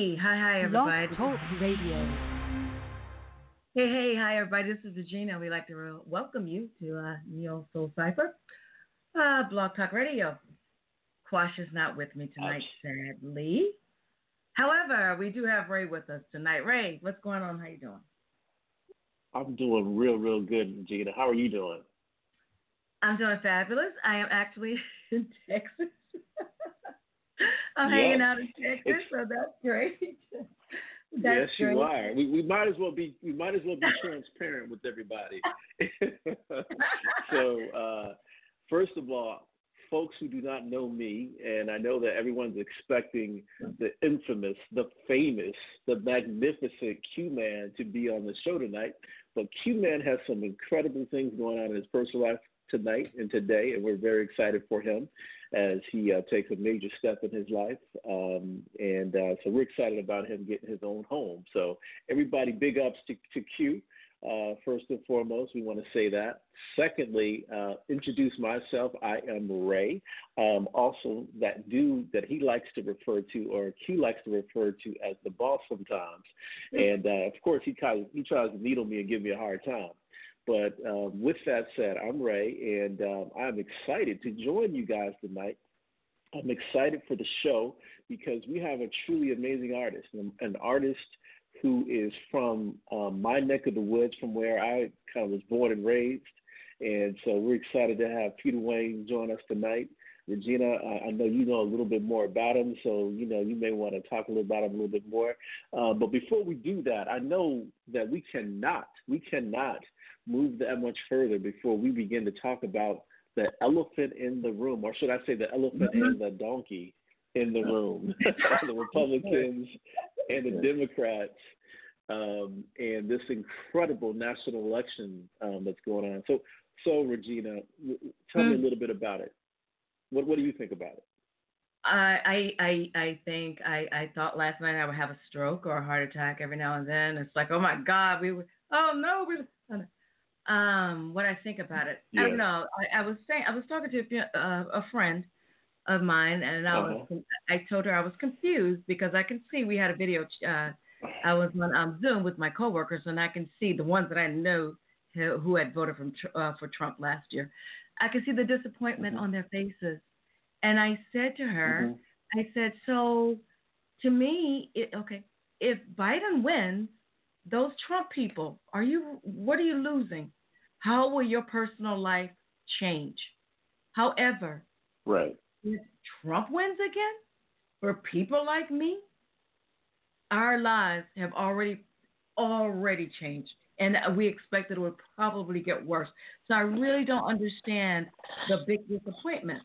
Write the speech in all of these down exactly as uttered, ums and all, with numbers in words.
Hey, hi, hi, Blog everybody. Talk Radio. Hey, hey, hi, everybody. This is Regina. We'd like to re- welcome you to uh, Neo Soul Cypher, uh, Blog Talk Radio. Quash is not with me Ouch. tonight, sadly. However, we do have Ray with us tonight. Ray, what's going on? How you doing? I'm doing real, real good, Regina. How are you doing? I'm doing fabulous. I am actually in Texas. I'm Yes. hanging out in Texas, It's, so that's great. That's yes, great. you are. We we might as well be we might as well be transparent with everybody. so uh, first of all, folks who do not know me, and I know that everyone's expecting the infamous, the famous, the magnificent Q-Man to be on the show tonight, but Q-Man has some incredible things going on in his personal life tonight and today, and we're very excited for him as he uh, takes a major step in his life. Um, and uh, so we're excited about him getting his own home. So everybody, big ups to, to Q. Uh, first and foremost, we want to say that. Secondly, uh, introduce myself. I am Ray. Um, also, that dude that he likes to refer to, or Q likes to refer to as the boss sometimes. And uh, of course, he tries, he tries to needle me and give me a hard time. But um, with that said, I'm Ray, and um, I'm excited to join you guys tonight. I'm excited for the show because we have a truly amazing artist, an, an artist who is from um, my neck of the woods, from where I kind of was born and raised. And so we're excited to have Peter Wayne join us tonight. Regina, I, I know you know a little bit more about him, so you know you may want to talk a little about him a little bit more. Uh, but before we do that, I know that we cannot, we cannot move that much further before we begin to talk about the elephant in the room, or should I say the elephant Mm-hmm. and the donkey in the room, the Republicans and the Democrats, um, and this incredible national election um, that's going on. So, so Regina, tell Mm. me a little bit about it. What What do you think about it? I, I I I think I, I thought last night I would have a stroke or a heart attack every now and then. It's like, oh my God, we were, oh no, we were, um, what I think about it. I Yeah. don't know. I, I was saying, I was talking to a, few- uh, a friend of mine, and I was, Uh-huh. I told her I was confused because I can see we had a video. Uh, I was on um, Zoom with my coworkers, and I can see the ones that I know who, who had voted from, Tr- uh, for Trump last year. I can see the disappointment Mm-hmm. on their faces. And I said to her, Mm-hmm. I said, so to me, it, okay, if Biden wins, those Trump people, are you, what are you losing? How will your personal life change? However, Right. if Trump wins again, for people like me, our lives have already, already changed. And we expect that it would probably get worse. So I really don't understand the big disappointment.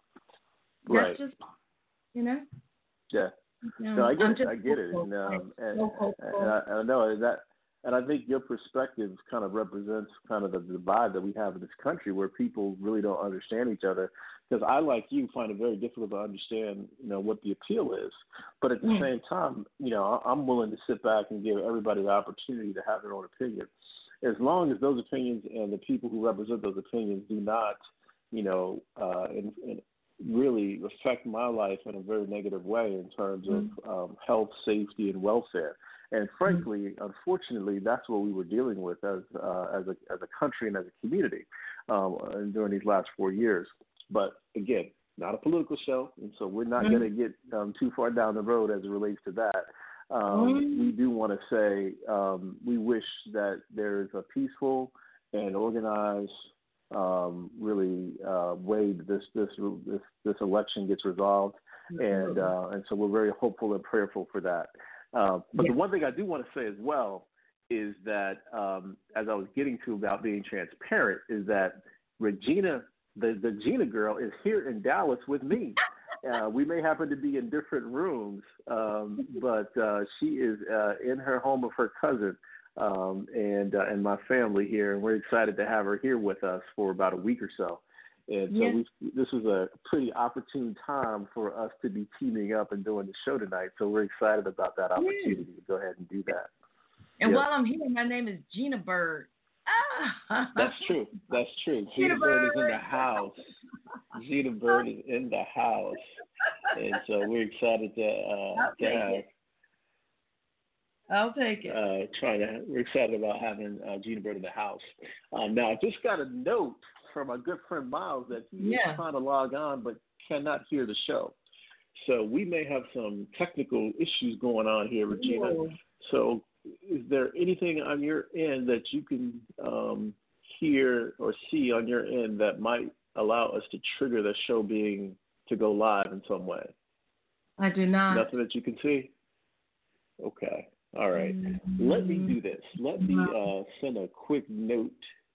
Right. That's just, you know. Yeah. You know, No, I get I'm it. just I get it. hopeful, And, um, and, so hopeful. and I, I know that, and I think your perspective kind of represents kind of the divide that we have in this country, where people really don't understand each other. Because I, like you, find it very difficult to understand, you know, what the appeal is. But at the Mm. same time, you know, I'm willing to sit back and give everybody the opportunity to have their own opinion, as long as those opinions and the people who represent those opinions do not, you know, uh, in, in really affect my life in a very negative way in terms of um, health, safety, and welfare. And frankly, unfortunately, that's what we were dealing with as uh, as a as a country and as a community um, during these last four years. But again, not a political show, and so we're not Mm-hmm. going to get um, too far down the road as it relates to that. Um, Mm-hmm. we do want to say um, we wish that there is a peaceful and organized, um, really uh, way that this this this this election gets resolved, and uh, and so we're very hopeful and prayerful for that. Uh, but Yeah. the one thing I do want to say as well is that, um, as I was getting to about being transparent, is that Regina, the, the Gina girl, is here in Dallas with me. Uh, we may happen to be in different rooms, um, but uh, she is uh, in her home of her cousin um, and uh, and my family here, and we're excited to have her here with us for about a week or so. And so Yeah. we, this was a pretty opportune time for us to be teaming up and doing the show tonight. So we're excited about that opportunity to go ahead and do that. And Yep. while I'm here, my name is Gina Bird. Ah. That's true. That's true. Gina, Gina Bird is in Bird. the house. Gina Bird is in the house. And so we're excited to, uh, I'll to take have. it. I'll take it. Uh, trying to, we're excited about having uh, Gina Bird in the house. Um, now, I just got a note from our good friend Miles that he Yeah. is trying to log on but cannot hear the show. So we may have some technical issues going on here, Regina. Ooh. So is there anything on your end that you can um, hear or see on your end that might allow us to trigger the show being to go live in some way? I do not. Nothing that you can see? Okay. All right. Mm-hmm. Let me do this. Let me uh, send a quick note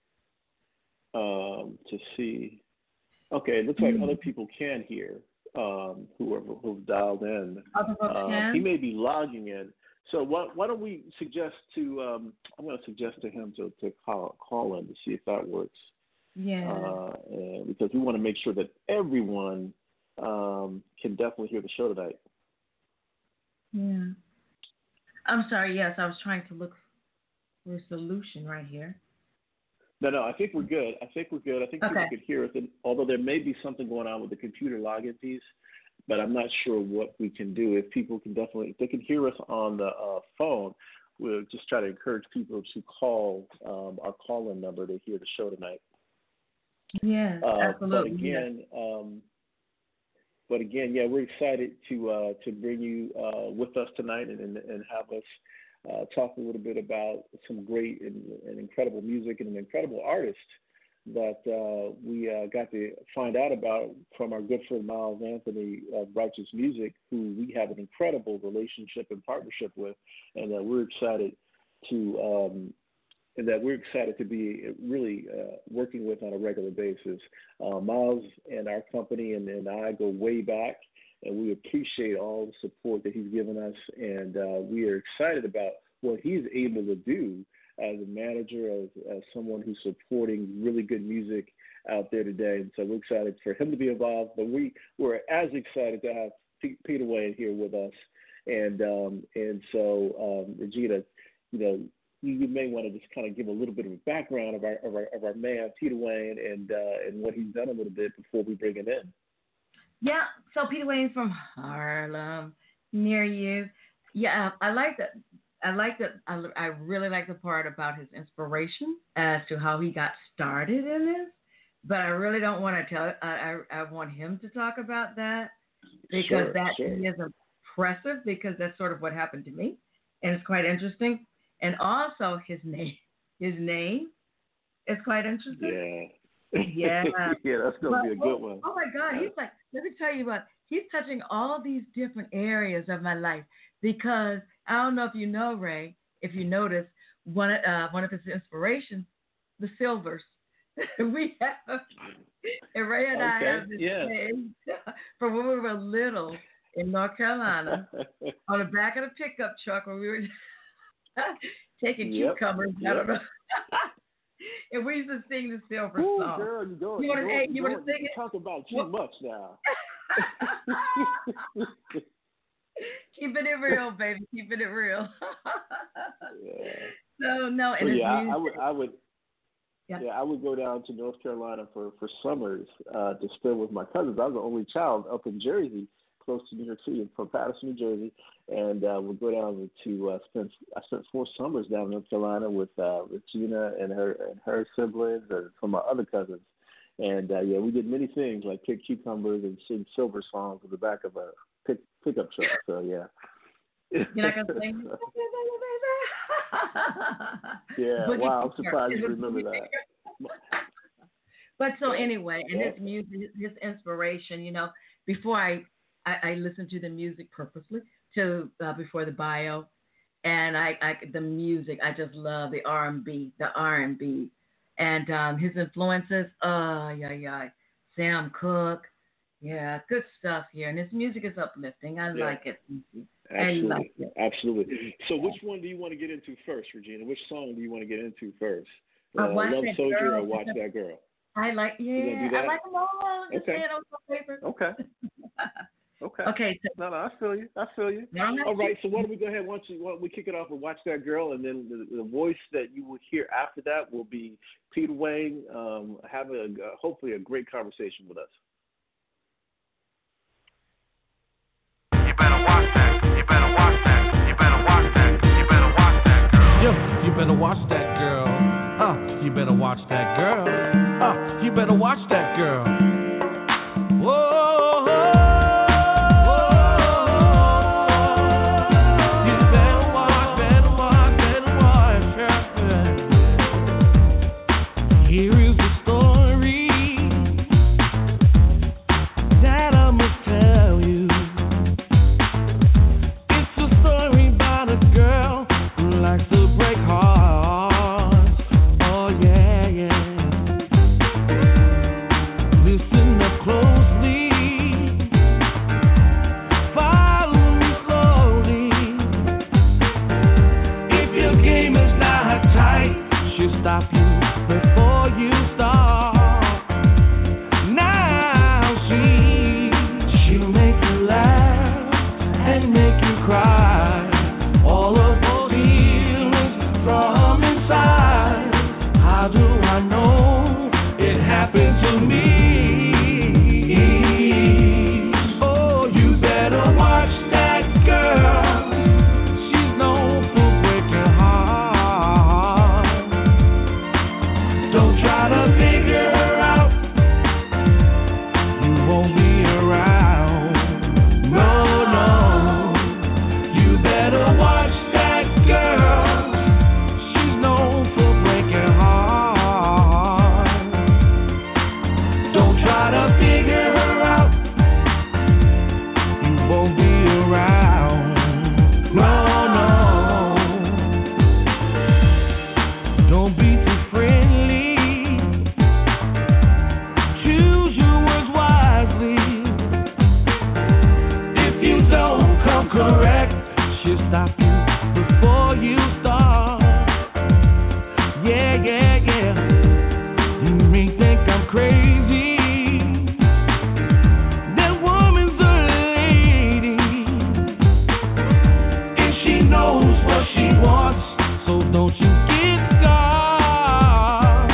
um, to see. Okay, it looks like mm-hmm. other people can hear um, who are who've dialed in. Other folks um, can? He may be logging in. So why, why don't we suggest to? Um, I'm going to suggest to him to, to call call in to see if that works. Yeah. Uh, and because we want to make sure that everyone um, can definitely hear the show tonight. Yeah. I'm sorry, yes, I was trying to look for a solution right here. No, no, I think we're good. I think we're good. I think okay. people could hear us, and although there may be something going on with the computer login piece, but I'm not sure what we can do. If people can definitely, if they can hear us on the uh, phone, we'll just try to encourage people to call um, our call-in number to hear the show tonight. Yeah, uh, absolutely. But again, yeah. Um, But again, yeah, we're excited to uh, to bring you uh, with us tonight and, and, and have us uh, talk a little bit about some great and, and incredible music and an incredible artist that uh, we uh, got to find out about from our good friend Miles Anthony of Righteous Music, who we have an incredible relationship and partnership with, and that we're excited to um, and that we're excited to be really uh, working with on a regular basis. Uh, Miles and our company and, and I go way back, and we appreciate all the support that he's given us, and uh, we are excited about what he's able to do as a manager, as, as someone who's supporting really good music out there today. And so we're excited for him to be involved, but we, we're as excited to have P- Peter Wayne here with us. And um, and so, um, Regina, you know, You, you may want to just kind of give a little bit of a background of our of our, of our man Peter Wayne and uh, and what he's done a little bit before we bring him in. Yeah, so Peter Wayne's from Harlem, near you. Yeah, I like that. I like that. I, I really like the part about his inspiration as to how he got started in this. But I really don't want to tell. I I, I want him to talk about that because sure, that sure. is impressive because that's sort of what happened to me, and it's quite interesting. And also his name, his name is quite interesting. Yeah. Yeah. yeah, that's going to be a good oh, one. Oh, my God. He's like, let me tell you what, he's touching all these different areas of my life because I don't know if you know, Ray, if you notice, one, uh, one of his inspirations, the Silvers. we have, and Ray and okay. I have this yeah. thing from when we were little in North Carolina on the back of the pickup truck when we were taking yep, cucumbers. Yep. I don't know. And we used to sing the Silver Ooh, song. Girl, you go, you want to you you want to sing it? Talk about too what? much now. Keeping it real, baby. Keeping it real. yeah. So no, and well, it's yeah, music. I, I would, I would. Yeah. yeah, I would go down to North Carolina for for summers uh, to spend with my cousins. I was the only child up in Jersey, close to New York City, from Patterson, New Jersey, and uh, we'd go down to uh, spend. I spent four summers down in North Carolina with uh, Regina and her and her siblings, and some of my other cousins. And uh, yeah, we did many things like pick cucumbers and sing Silver songs in the back of a pick, pickup truck. So yeah. You're not gonna sing. yeah. Boogie wow, I'm surprised Picture. you remember that. But so anyway, and yeah. his music, his inspiration, you know, before I, I, I listened to the music purposely to uh, before the bio, and I, I the music, I just love the R and B, the R and B, and um, his influences, uh, yeah, yeah, Sam Cooke, yeah, good stuff here, and his music is uplifting. I yeah. like it. Absolutely, I like it. absolutely. So, which one do you want to get into first, Regina? Which song do you want to get into first? Uh, uh, Love Soldier girl. or Watch That Girl? I like, yeah, I like them all. Just okay. saying on my paper. Okay. Okay. Okay. So, no, no, I feel you. I feel you. All right. So why don't we go ahead? Why don't, you, why don't we kick it off with Watch That Girl, and then the, the voice that you will hear after that will be Peter Wayne, um, having a, hopefully a great conversation with us. You better watch that. You better watch that. You better watch that. You better watch that. happened to me. Oh, you better watch that girl. She's known for breaking hearts. Don't try to figure her out. You won't be around. No, no. You better watch that girl. She's known for breaking hearts. Don't try to figure her out. You won't be around. No, no. Don't be too friendly. Choose your words wisely. If you don't come correct, she'll stop you before you start. Yeah, yeah, yeah. You may think I'm crazy. That woman's a lady, and she knows what she wants. So don't you get scarred.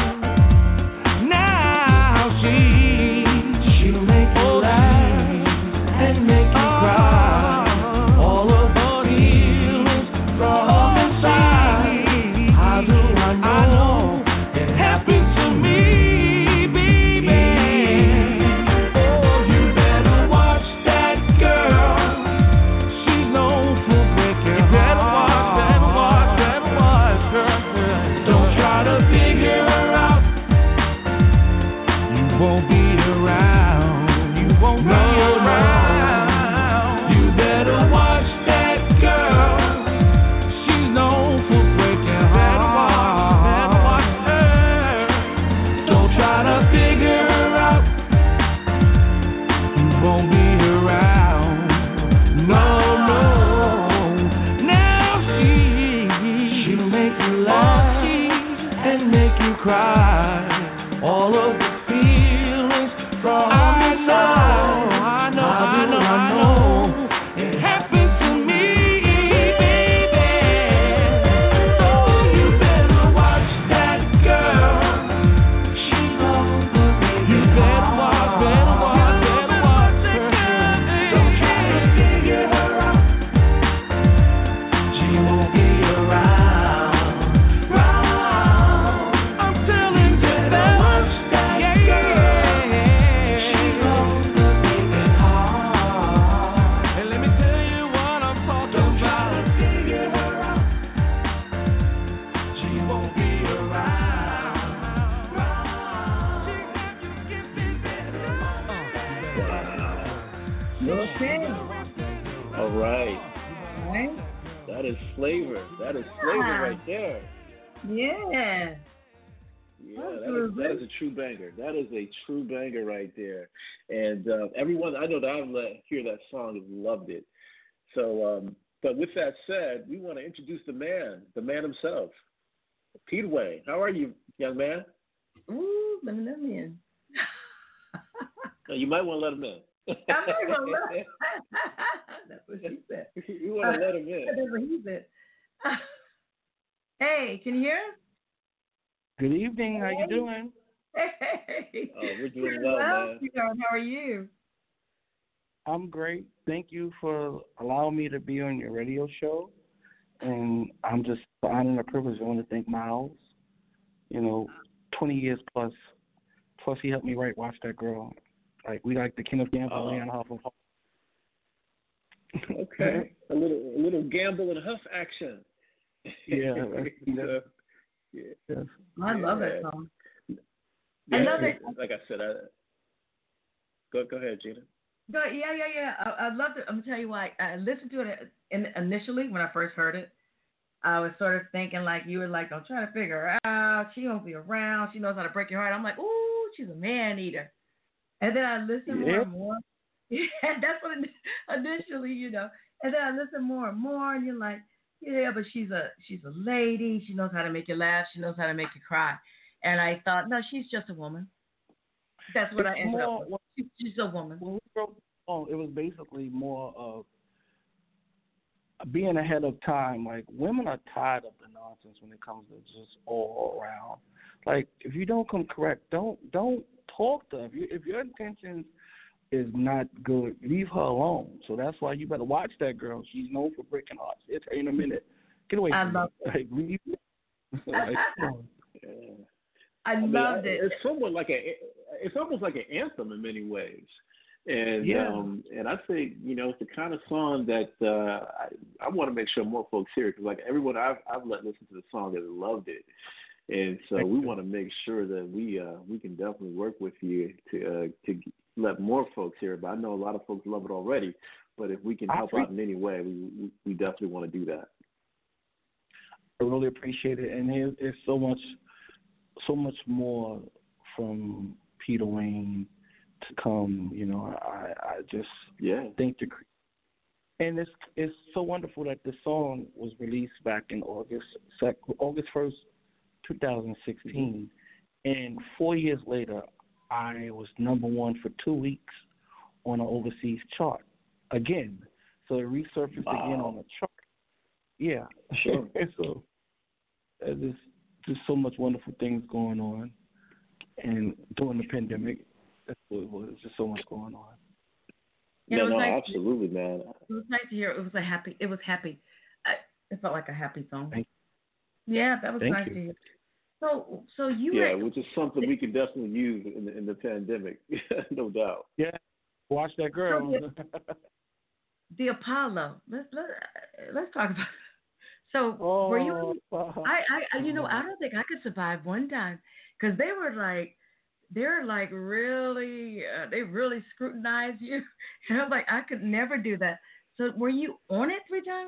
Now she she'll make you laugh and make you cry. All of the feelings from inside. How do I know it happened to me, baby? Oh, you better watch that girl. She's known for breaking hearts. Better watch, better watch, better watch her. Don't try to figure her out. You won't be around. You won't be around. You better watch that girl. She's known for breaking hearts. Better watch her. Don't try to figure her out. You won't be around. No, no. Now she she'll make you laugh and make you cry. All of the feelings from inside. I know, I know, I know. It happened to me, baby. So you better watch that girl. She's known for breaking You better watch, better watch, better watch her. Don't try to figure her out. She won't be around. Round. I'm telling you, better watch that girl. She's known for breaking hearts. And let me tell you what I'm talking Don't try about. to figure her out. She won't be around. Round. She got you skipping better. Okay. All right. Right? That is flavor. That is flavor Yeah. right there. Yeah. Yeah, That's that is, really that good. is a true banger. That is a true banger right there. And uh, everyone, I know that I've let hear that song and loved it. So, um, but with that said, we want to introduce the man, the man himself, Pete Wayne. How are you, young man? Ooh, let me let me in. Uh, You might want to let him in. I'm not gonna let. That's what she said. You want to let him in. That's what he said. Hey, can you hear us? Good evening. How you doing? Hey. Oh, we're doing well, man. sweetheart. How are you? I'm great. Thank you for allowing me to be on your radio show. And I'm just honored and a privilege. I want to thank Miles. You know, twenty years plus. Plus, he helped me write Watch That Girl. Like, we like the Kenneth Gamble, Oh. Leon Huff. Okay, a little, a little gamble and huff action. Yeah. So, yeah. Yes. I love Yeah. that song. Yeah, I love it. Like I said, I, go go ahead, Gina. Go, yeah, yeah, yeah. I, I loved it. I'm gonna tell you why. I listened to it in, initially when I first heard it. I was sort of thinking like you were like, don't try to figure her out. She won't be around. She knows how to break your heart. I'm like, ooh, she's a man eater. And then I listened more Yeah. and more. Yeah, that's what initially, you know. And then I listened more and more, and you're like, yeah, but she's a she's a lady. She knows how to make you laugh. She knows how to make you cry. And I thought, no, she's just a woman. That's what It's I ended more- up with. She's, she's a woman. When we wrote the song, it was basically more of being ahead of time. Like, women are tired of the nonsense when it comes to just all around. Like, if you don't come correct, don't don't talk to her. If, you, if your intentions is not good, leave her alone. So that's why you better watch that girl. She's known for breaking hearts. It's her in a minute. Get away I from love me. Like, leave me. Like, come on. Yeah. I, I mean, loved I, it. It's somewhat like a, it's almost like an anthem in many ways. And Yeah. um, and I think, you know, it's the kind of song that uh, I, I want to make sure more folks hear it, because like everyone I've I've let listen to the song has loved it, and so Thank we you. want to make sure that we uh, we can definitely work with you to uh, to let more folks hear it. But I know a lot of folks love it already. But if we can I help pre- out in any way, we, we we definitely want to do that. I really appreciate it, and there- there's so much, so much more from Peter Wayne to come. You know, I, I just Yeah. think the, and it's it's so wonderful that the song was released back in August sec, August first, two thousand sixteen, and four years later, I was number one for two weeks on an overseas chart again. So it resurfaced Wow. again on the chart. Yeah. Sure. So uh, there's just so much wonderful things going on, and during the pandemic, that's what it was. Just so much going on. And Yeah, it was no, nice absolutely, man. It was nice to hear. It was a happy. It was happy. I, it felt like a happy song. Thank Yeah, that was Thank nice you. to hear. So, so you Yeah, had which is something we can definitely use in the, in the pandemic, no doubt. Yeah. Watch that girl. the Apollo. Let's let let's talk about. So oh, were you? uh, I, I, you know, I don't think I could survive one time because they were like, they're like really, uh, they really scrutinize you. And I'm like, I could never do that. So were you on it three times?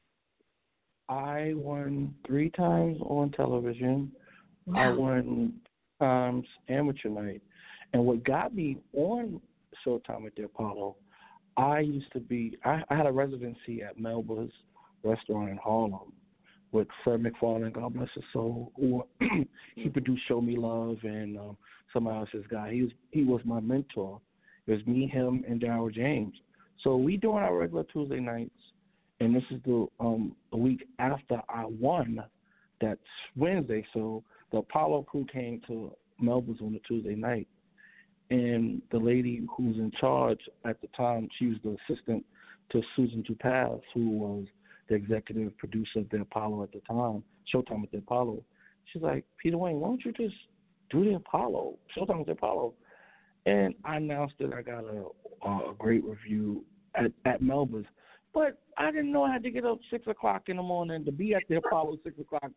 I won three times on television. I Wow. won times amateur night. And what got me on Showtime at the Apollo, I used to be, I, I had a residency at Melba's restaurant in Harlem with Fred McFarlane, God bless his soul, who he produced Show Me Love and um, somebody else's guy. He was, he was my mentor. It was me, him, and Darryl James. So we doing our regular Tuesday nights, and this is the um, the week after I won. That's Wednesday. So the Apollo crew came to Melba's on the Tuesday night, and the lady who's in charge at the time, she was the assistant to Susan Topaz, who was the executive producer of the Apollo at the time, Showtime at the Apollo. She's like, Peter Wayne, why don't you just do the Apollo, Showtime at the Apollo? And I announced that I got a, a great review at, at Melba's. But I didn't know I had to get up six o'clock in the morning to be at the Apollo six o'clock.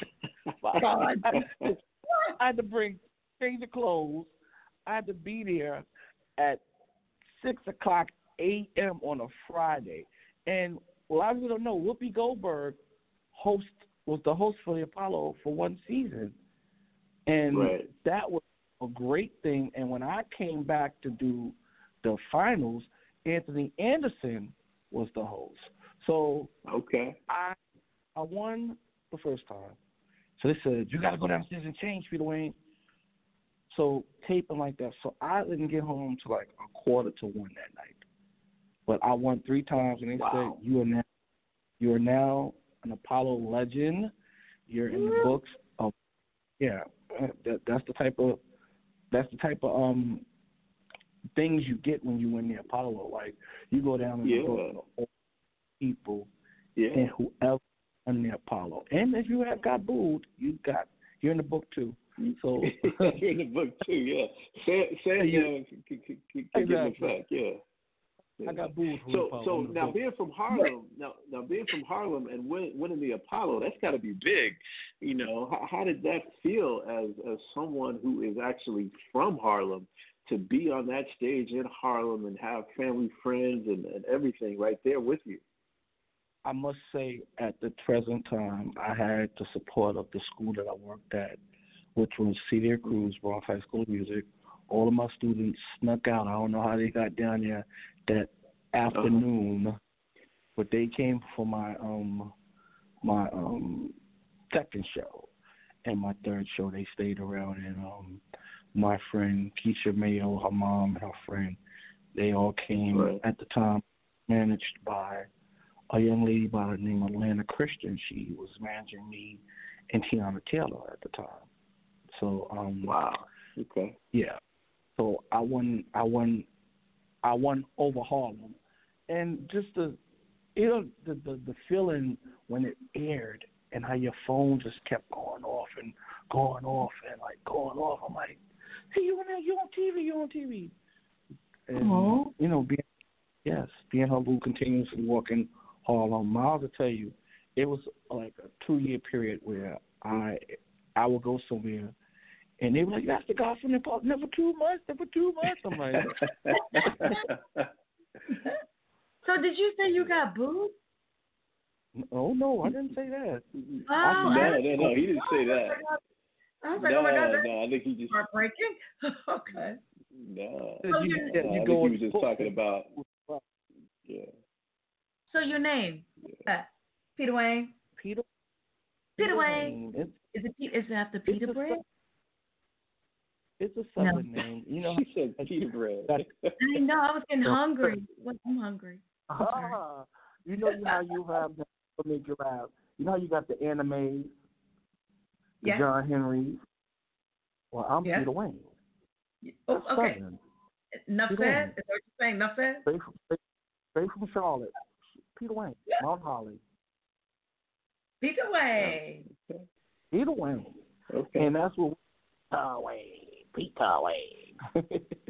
I, I, I had to bring change of clothes. I had to be there at six o'clock a m on a Friday. And a lot of people don't know, Whoopi Goldberg host was the host for the Apollo for one season. And Right. that was a great thing. And when I came back to do the finals, Anthony Anderson was the host. So Okay. I I won the first time. So they said, you got to go downstairs and change, Peter Wayne. So taping like that. So I didn't get home till like a quarter to one that night. But I won three times, and they Wow. said, you are now you are now an Apollo legend. You're in the books of yeah. That, that's the type of that's the type of um things you get when you win the Apollo. Like you go down in Yeah. the book of all people Yeah. and whoever won the Apollo. And if you have got booed, you got you're in the book too. So You're in the book too, yeah. Say say Yeah. uh, can, can, can, can give Exactly. effect, yeah. Yeah. I got booed from the So, Apollo. so in the now book. being from Harlem, now now being from Harlem and win, winning the Apollo, that's got to be big. You know, how, how did that feel as as someone who is actually from Harlem to be on that stage in Harlem and have family, friends, and, and everything right there with you? I must say, at the present time, I had the support of the school that I worked at, which was Celia Cruz, Bronx High School of Music. All of my students snuck out. I don't know how they got down there that afternoon, uh-huh. but they came for my um my um second show, and my third show they stayed around. And um my friend Keisha Mayo, her mom and her friend, they all came right. at the time, managed by a young lady by the name of Lana Christian. She was managing me and Tiana Taylor at the time. So um wow, okay, yeah. So I won, I won, I won over Harlem, and just the, you know, the the, the feeling when it aired and how your phone just kept going off and going off and like going off. I'm like, hey, you on you on T V, you on T V, and Aww. you know, being yes, being humble, continuously walking Harlem. Miles, I tell you, it was like a two year period where I I would go somewhere. And they were like, that's the guy from the park. Never two months, never two months. I'm like, so did you say you got booed? oh, no, I didn't say that. Oh, no, no, no, he didn't say that. I was like, no, oh my God, that's no, I think he just heartbreaking. Okay. no. So you, your, yeah, no you I go think he was just talking about yeah. so your name, yeah. uh, Peter Wayne. Peter. Peter Wayne. It's, Is it is it after Peter Bread? It's a southern No. name. You know, She said Peter Bread. I know. I was getting hungry. I'm hungry. ah, you know how you have the you have, you know how you got the animes, the Yeah. John Henry. Well, I'm Yeah. Peter Wayne. Oh, That's okay. southern. Enough Peter said? Wayne. Is that what you're saying? Enough said? Straight from, straight, straight from Charlotte. Peter Wayne. Yeah. Mount Holly. Peter Wayne. Peter Wayne. Okay. And that's what Peter Wayne. Peter Wayne.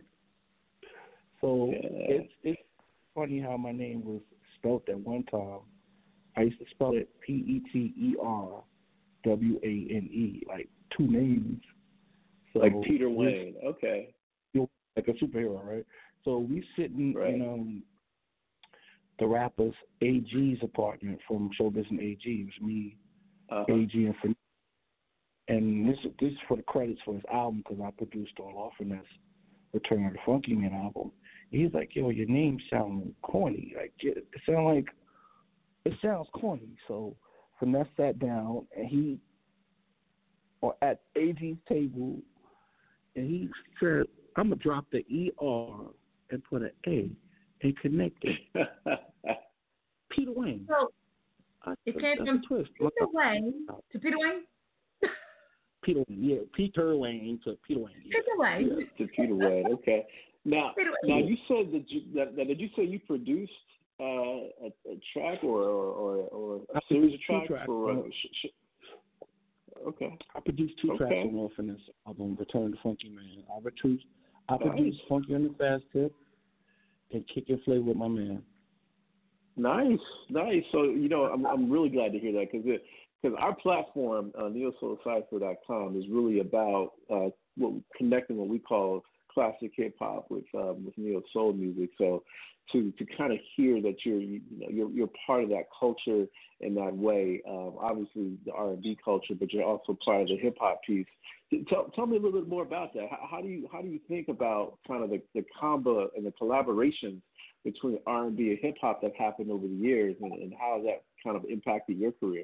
So yeah. it's it's funny how my name was spelled at one time. I used to spell it P E T E R W A N E, like two names. So Like Peter this- Wayne. Okay. like a superhero, right? So we sitting Right. in um the rapper's A G's apartment from Showbiz and A G. It was me, Uh-huh. A G, and Finesse. And this this is for the credits for his album because I produced on Law Finesse Return of the Funky Man album. And he's like, yo, your name sounds corny. Like it, it sounds like it sounds corny. So Finesse sat down and he or at A G's table and he said, I'm gonna drop the E R and put an A and connect it. Peter Wayne. So I, it that's, came that's from a twist. Peter Wayne to Peter Wayne? Peter Wayne, yeah, Peter Wayne to Peter Wayne. Yeah. Peter Wayne. Yeah, to Peter Wayne. Okay. Now, Peter now Wayne. you said that you that, that did you say you produced uh, a, a track or or, or a series of tracks tracks, for? Uh, uh, sh- sh- okay. I produced two Okay. tracks on Law Finesse album, Return of the Funky Man. I produced, I produced Nice. Funky on the Fast Tip and Kick and Flay with my man. Nice, nice. So you know, I'm I'm really glad to hear that because it because our platform, uh, neo soul cipher dot com, is really about uh, what, connecting what we call classic hip hop with um, with neo soul music. So to to kind of hear that you're you know you're you're part of that culture in that way. Um, obviously the R and B culture, but you're also part of the hip hop piece. Tell tell me a little bit more about that. How, how do you how do you think about kind of the, the combo and the collaborations between R and B and hip hop that happened over the years, and, and how has that kind of impacted your career?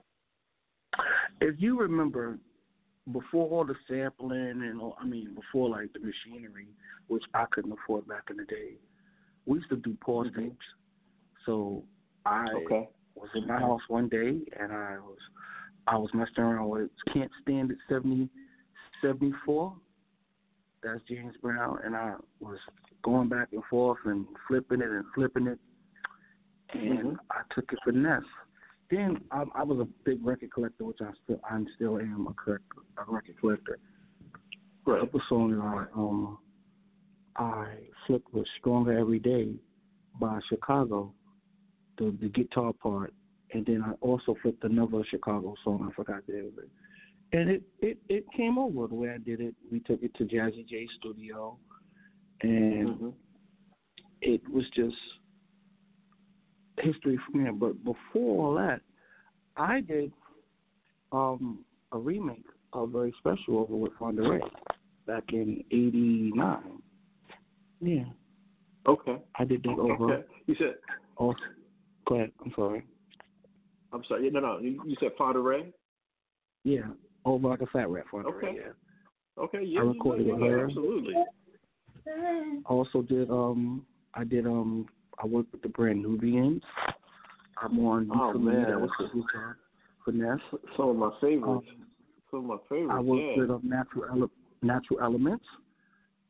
If you remember, before all the sampling and all, I mean, before like the machinery, which I couldn't afford back in the day, we used to do pause Mm-hmm. tapes. So I Okay. was in my house one day and I was I was messing around with Can't Stand It seventy, seventy-four. That's James Brown, and I was going back and forth and flipping it and flipping it, and Mm-hmm. I took it finesse. Then I, I was a big record collector, which I still I still am a, collector, a record collector. Right. A couple songs I um I flipped with Stronger Every Day by Chicago, the the guitar part, and then I also flipped another Chicago song. I forgot the name of it. And it, it, it came over the way I did it. We took it to Jazzy J Studio, and Mm-hmm. it was just history from there. But before all that, I did um, a remake of Very Special over with Fonda Ray back in eighty-nine. Yeah. Okay. I did that over. Okay. You said. Also, go ahead. I'm sorry. I'm sorry. No, no. You, you said Fonda Ray. Yeah. Over like a fat rat Fonda Okay. Ray. Yeah. Okay. Yeah. I recorded yeah, with yeah, her. Absolutely. I also did um I did um I worked with the Brand Nubians. I'm on Oh, for Me, man. that was for Finesse. Some of my favorites. Um, Some of my favorites. I worked yeah. with um, Natural Ele- Natural Elements.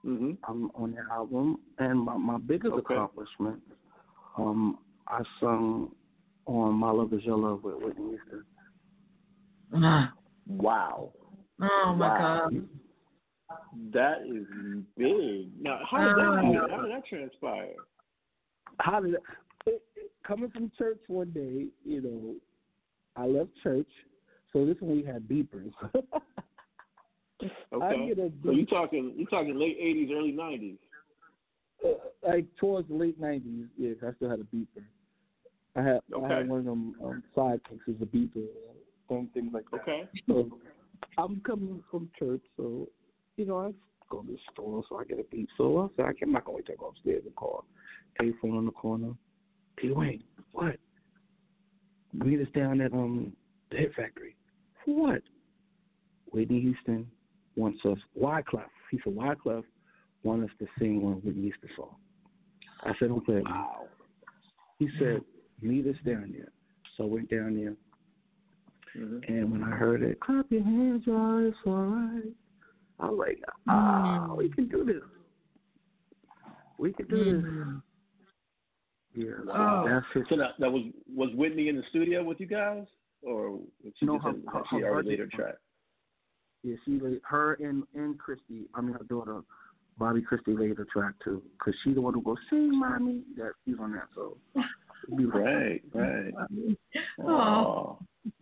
Mm-hmm. I'm on the album, and my, my biggest Okay. accomplishment, um, I sung on My Love Is Your Love with Whitney Houston. Ah. Wow. Oh my Wow. God. That is big. Now, how did that Uh, happen? How did that transpire? How did it, it, it, coming from church one day, you know, I left church, so this one we had beepers. I Okay. get a So you talking you talking late eighties, early nineties? uh, like towards the late nineties. Yes, I still had a beeper. I had I Okay. had one of them um, sidekicks as a beeper, uh, and things like that. Okay. So I'm coming from church, so you know I go to the store, so I get a beep. So I said I'm not going to go upstairs and call. Payphone on the corner. P. Wayne, what? Meet us down at um the Hit Factory. For what? Whitney Houston wants us. Wyclef. He said Wyclef wants us to sing one Whitney Houston song. I said, okay. Wow. He said, meet us down there. So I went down there, Mm-hmm. and when I heard it, clap your hands, y'all, it's all right. I was like, ah, we can do this. We can do this. Mm. Yeah, Wow. that's his. So that, that was was Whitney in the studio with you guys, or was she No, just her- in, her- she her already laid virgin- her track? Yeah, she laid, her and, and Christy, I mean her daughter, Bobby Christie laid the track too, because she's the one who goes, sing, mommy. That, she's on that, so. it'd be like- Right, right. Oh.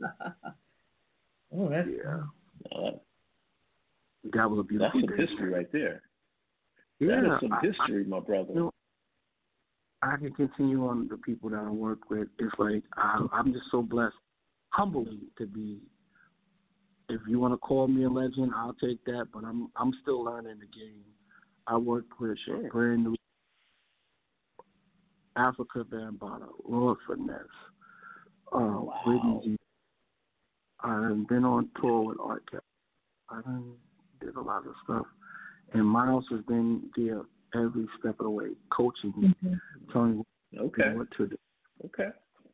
Oh, that's Yeah, Uh, that was a that's beautiful some day. history right there. Yeah, That is some I- history, my brother. You know, I can continue on the people that I work with. It's like I, I'm just so blessed, humbly to be. If you want to call me a legend, I'll take that. But I'm I'm still learning the game. I work with Sure. brand new Africa Bambaataa, Lord Finesse, uh, Wow. Whitney G. I've been on tour with Art Cap. I done did a lot of stuff, and Miles has been there every step of the way, coaching me, Mhm. telling me Okay. what to do. Okay.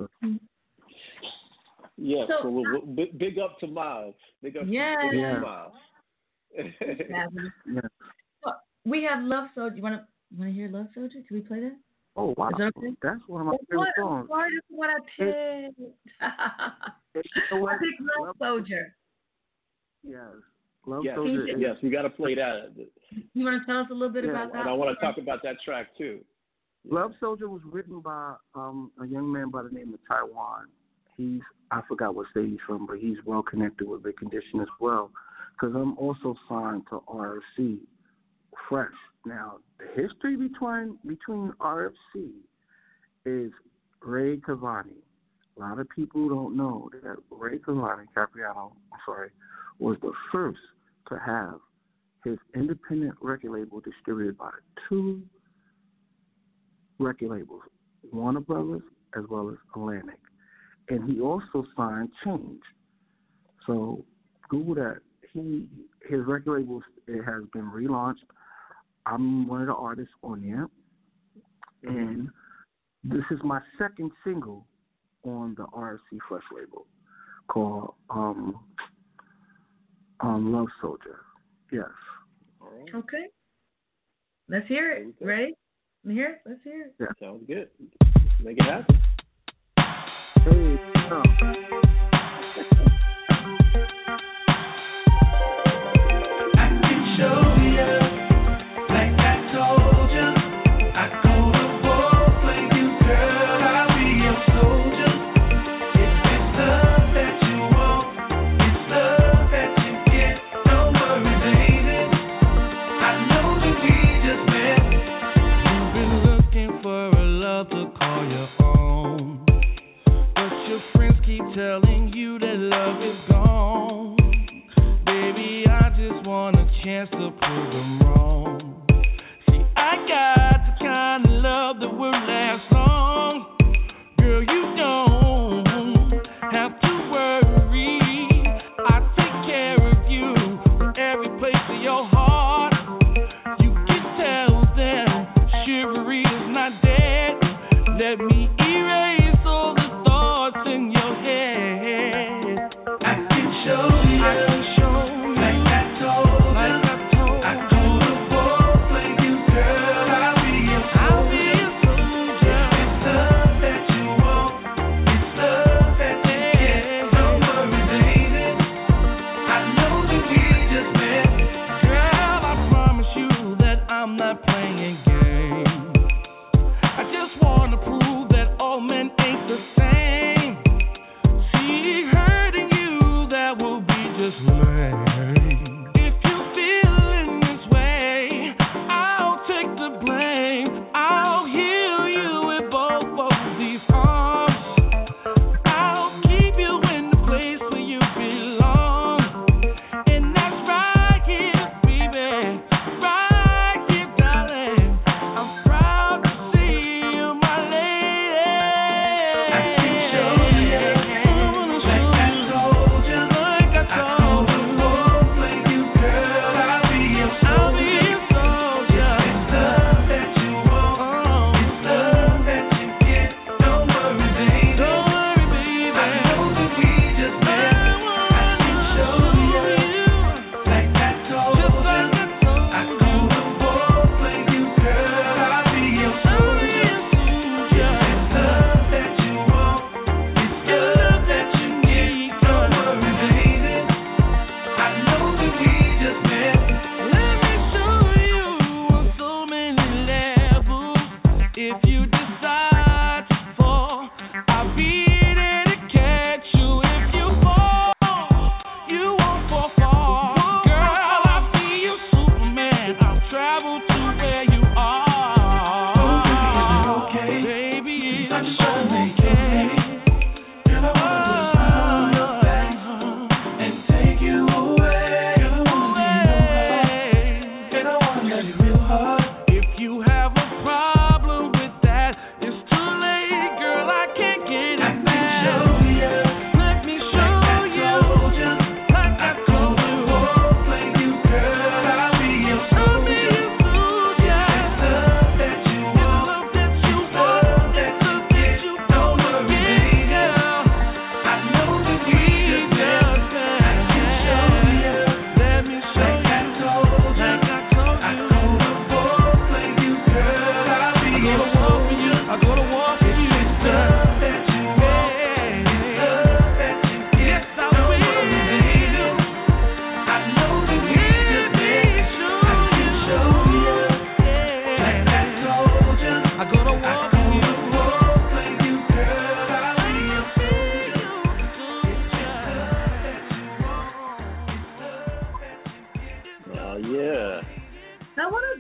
Yeah, So- so, we'll, we'll, big, big up to Miles. Big up, Yeah. big up Yeah. to Miles. Fabulous. Yeah. So, we have Love Soldier. You want to want to hear Love Soldier? Can we play that? Oh wow, Is that okay? that's one of my That's favorite what, I'm songs. sorry, that's what I picked. You know what? I picked Love Love- Soldier. Yes, Love yes, Soldier. Yes. is- yes, we got to play that. You want to tell us a little bit Yeah, about that? And I want to talk about that track, too. Love Soldier was written by um, a young man by the name of Taiwan. He's, I forgot what state he's from, but he's well connected with Big Condition as well. Because I'm also signed to R F C Fresh. Now, the history between between R F C is Ray Cavani. A lot of people don't know that Ray Cavani, Capriano, I'm sorry, was the first to have his independent record label distributed by two record labels, Warner Brothers as well as Atlantic. And he also signed Change. So Google that. He his record label it has been relaunched. I'm one of the artists on there. And this is my second single on the R F C Fresh label called um, um, Love Soldier. Yes. All right. Okay. Let's hear it. Okay. Ready? Let me hear it. Let's hear it. Sounds good. Make it happen. Hey, oh. You've been looking for a love to call your own, but your friends keep telling you that love is gone. Baby, I just want a chance to prove them wrong. See, I got the kind of love that will last long. Girl, you don't have to worry. I take care of you in every place of your heart. You can tell them chivalry is not dead. Let me erase all the thoughts in your head. I can show you. I can show you. Like I told you. Like I told you. I told the boy.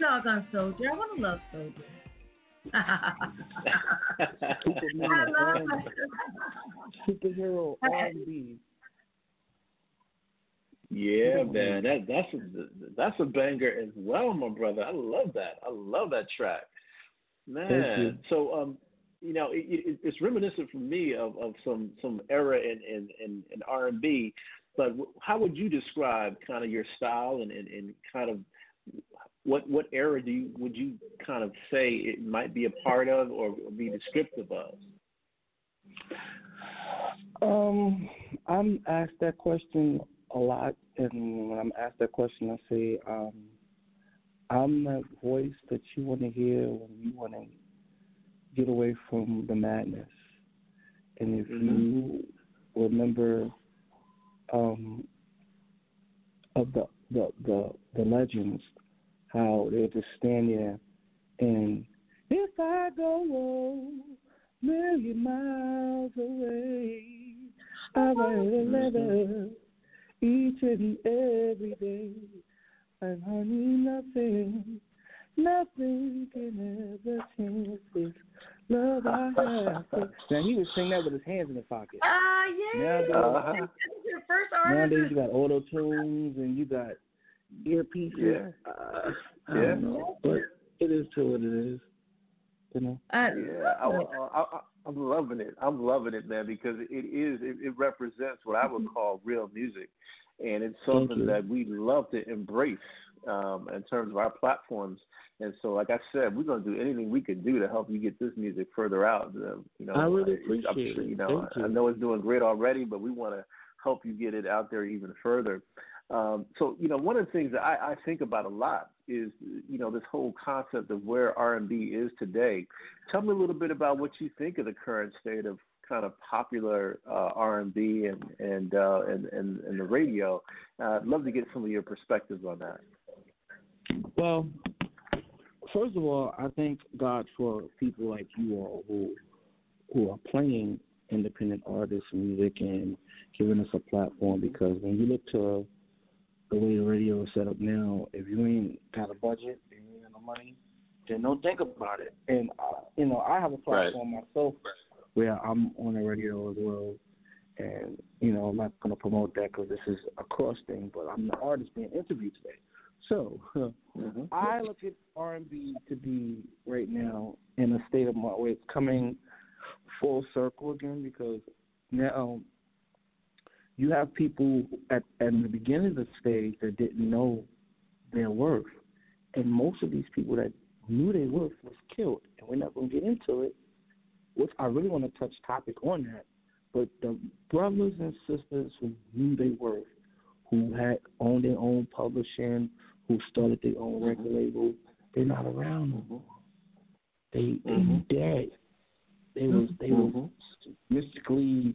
doggone Soldier. I want to love Soldier. Superman I love R and B. Superhero R and B. Yeah, man, that that's a, that's a banger as well, my brother. I love that. I love that track, man. So, um, you know, it, it, it's reminiscent for me of, of some some era in in, in, in R and B. But how would you describe kind of your style and, and, and kind of what what era do you would you kind of say it might be a part of or be descriptive of? Um, I'm asked that question a lot, and when I'm asked that question, I say, um, I'm that voice that you want to hear when you want to get away from the madness. And if mm-hmm. you remember um, of the, the the the legends, how they just stand there and if I go a million miles away, I write a letter each and every day, and honey, nothing, nothing can ever change this love I have. Now he was singing that with his hands in his pocket. Ah, uh, yeah. Nowadays, uh-huh. This is your first artist. Nowadays you got auto tunes and you got earpieces. Yeah. Uh, I yeah. don't know, but it is to what it is. You know. Uh, yeah, I, I, I, I'm loving it. I'm loving it, man, because it is. It, it represents what I would call real music, and it's something that we love to embrace um, in terms of our platforms. And so, like I said, we're going to do anything we can do to help you get this music further out. Uh, you know, I really appreciate I'm sure, you know, it. I, I know it's doing great already, but we want to help you get it out there even further. Um, so, you know, one of the things that I, I think about a lot is, you know, this whole concept of where R and B is today. Tell me a little bit about what you think of the current state of kind of popular uh, R and B and and, uh, and and and the radio. Uh, I'd love to get some of your perspectives on that. Well, first of all, I thank God for people like you all who who are playing independent artists music and giving us a platform, because when you look to the way the radio is set up now, if you ain't got a budget and you ain't got no money, then don't think about it. And, uh, you know, I have a platform right. myself where I'm on the radio as well. And, you know, I'm not going to promote that because this is a cross thing, but I'm the artist being interviewed today. So mm-hmm. I look at R and B to be right now in a state of mind where it's coming full circle again, because now you have people at, at the beginning of the stage that didn't know their worth. And most of these people that knew their worth was killed. And we're not going to get into it, which I really want to touch topic on that. But the brothers and sisters who knew their worth, who had owned their own publishing, who started their own record label, they're not around no more. They they mm-hmm. dead. They was they mm-hmm. was mystically,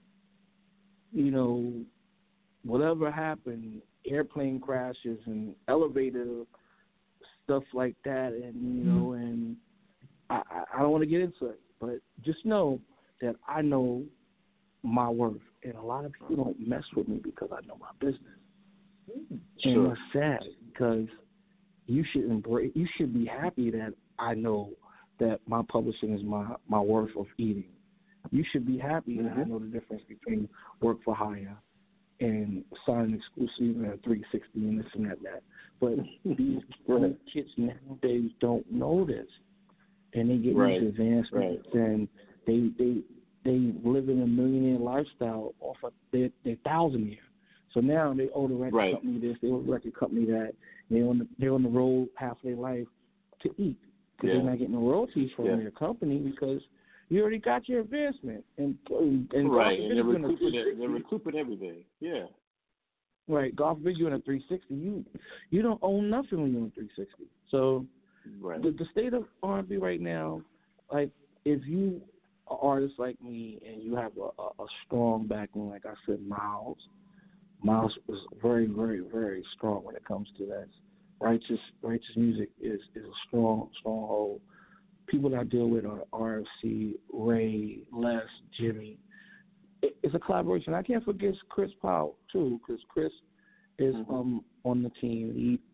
you know, whatever happened, airplane crashes and elevator stuff like that, and you know, and I, I don't want to get into it, but just know that I know my worth, and a lot of people don't mess with me because I know my business. Sure. And that's sad, because you should embrace. You should be happy that I know that my publishing is my, my worth of eating. You should be happy mm-hmm. that I know the difference between work for hire and signing exclusive and three sixty and this and that. that. But these right. kids nowadays don't know this, and they get right. these advancements, right. and they they they live in a millionaire lifestyle off of their, their thousand year. So now they owe the record right. company this, they owe the record company that. They're on the, they're on the road half of their life to eat, because yeah. they're not getting no royalties from yeah. their company, because you already got your advancement. And, and right, and they're recouping, it, they're recouping everything. Yeah. Right. God forbid you're in a three sixty. You you don't own nothing when you're in a three sixty. So right. the, the state of R and B right now, like if you are artists like me and you have a, a, a strong backing, like I said, Miles, Miles was very, very, very strong when it comes to that. Righteous, righteous music is, is a strong, stronghold. People that I deal with are R F C, Ray, Les, Jimmy. It, it's a collaboration. I can't forget Chris Powell too, because Chris is mm-hmm. um on the team. He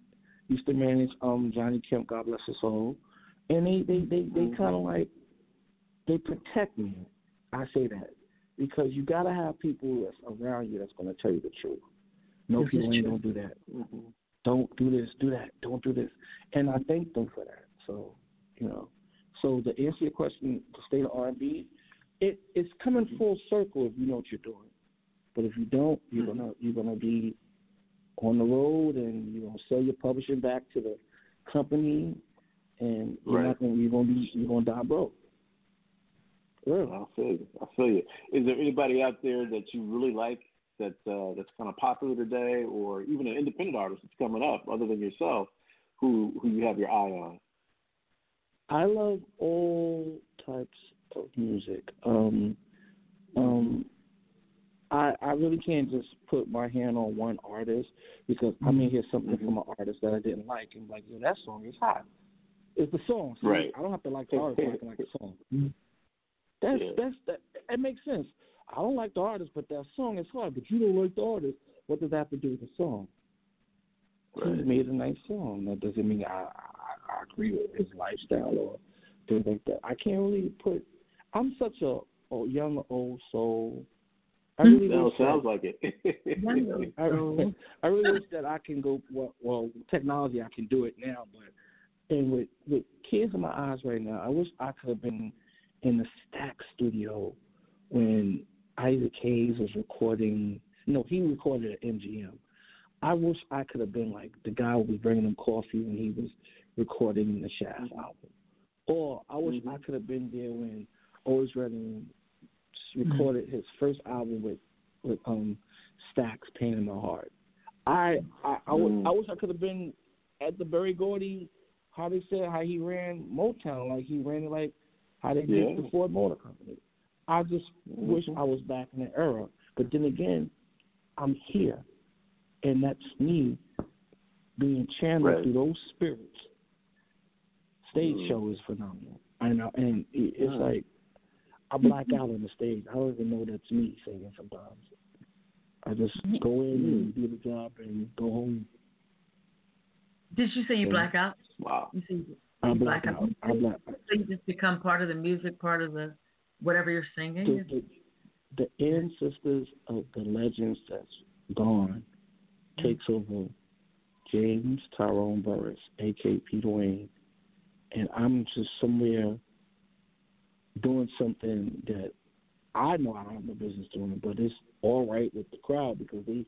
used to manage um Johnny Kemp, God bless his soul, and they they they, they Mm-hmm. kind of like they protect me. I say that because you gotta have people that's around you that's gonna tell you the truth. No, This people is ain't true. gonna do that. Mm-hmm. Don't do this, do that, don't do this, and I thank them for that. So you know, so to answer your question, the state of R and B, it it's coming full circle if you know what you're doing. But if you don't, you're Mm-hmm. gonna you're gonna be on the road, and you're gonna sell your publishing back to the company, and you're Right. not gonna you're gonna be you're gonna die broke. Really. I feel you. I feel you. Is there anybody out there that you really like that uh, that's kind of popular today, or even an independent artist that's coming up, other than yourself, who who you have your eye on? I love all types of music. Um, um, I I really can't just put my hand on one artist because I may hear something Mm-hmm. from an artist that I didn't like and be like, yo, that song is hot. It's the song. See, Right. I don't have to like the artist, I can like the song. That's Yeah. that's that. It makes sense. I don't like the artist, but that song is hard. But you don't like the artist. What does that have to do with the song? Right. He made a nice song. That doesn't mean I, I I agree with his lifestyle or things like that. I can't really put. I'm such a, a young old soul. I really No, wish sounds that, like it. I, I really wish that I can go. Well, well, technology I can do it now, but and with with tears in my eyes right now, I wish I could have been in the Stack studio when Isaac Hayes was recording. No, he recorded at M G M. I wish I could have been like the guy who was bringing him coffee when he was recording the Shaft Mm-hmm. album. Or I wish Mm-hmm. I could have been there when Otis Redding recorded his first album with with um Stax, Pain in My Heart. I I, I, would, Mm. I wish I could have been at the Berry Gordy, how they said how he ran Motown, like he ran it like how they Yeah. did the Ford Motor Company. I just Mm-hmm. wish I was back in that era. But then again, I'm here. And that's me being channeled Right. through those spirits. Stage Mm. show is phenomenal. I know, and it, it's Mm. like I black out on the stage. I don't even know that's me singing sometimes. I just go in and do the job and go home. Did you say you black out? Wow. You say you, I you black out. I black out. So you just become part of the music, part of the whatever you're singing. The, the, the ancestors of the legends that's gone takes over James Tyrone Burris, a k a. Peter Wayne, and I'm just somewhere doing something that I know I don't have no business doing, but it's all right with the crowd because they,